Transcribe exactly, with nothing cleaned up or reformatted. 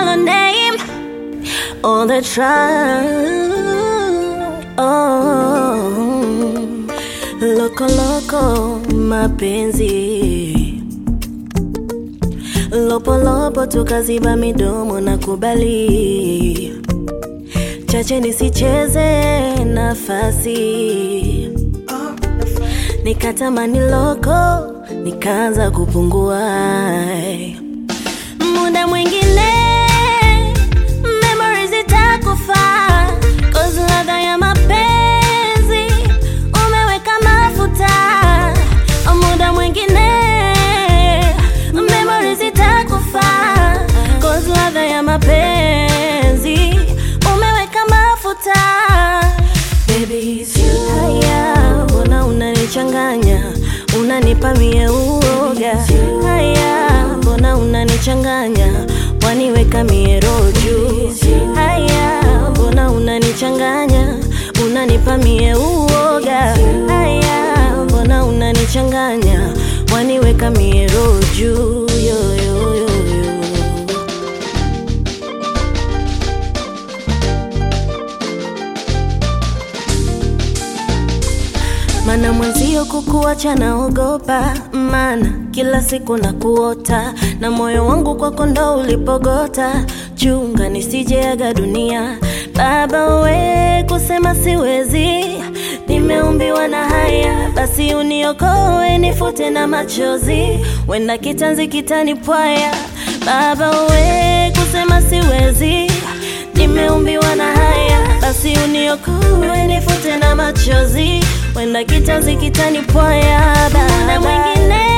call her name all the time. Oh, loko loko mapenzi, lopo lopo tukaziba midomo na kubali, chache nisicheze nafasi, nikatamani loko nikaanza kupungua. Muda mwingine memories itakufa, cause ladha ya mapenzi umeweka mafuta. Muda mwingine memories itakufa, cause ladha ya mapenzi umeweka mafuta. Baby it's you. Haya, mbona unanichanganya, unanipa mie uoga. Haya, mbona unanichanganya, waniweka mie roju. Haya, mbona unanichanganya, unanipa mie uoga. Haya, mbona unanichanganya, waniweka mie roju. Yo, yo, yo, yo. Mana mwenzio kukuacha naogopa, mana kila siku na kuota, na moyo wangu kwako ndo ulipogota. Chunga nisije aga dunia, baba we kusema siwezi, nimeumbiwa na haya. Basi uniokoe nifute na machozi, wenda kitanzi kitanipwaya. Baba we kusema siwezi, nimeumbiwa na haya. Basi uniokoe nifute na machozi, wenda kitanzi kitanipwaya. Baba mwingine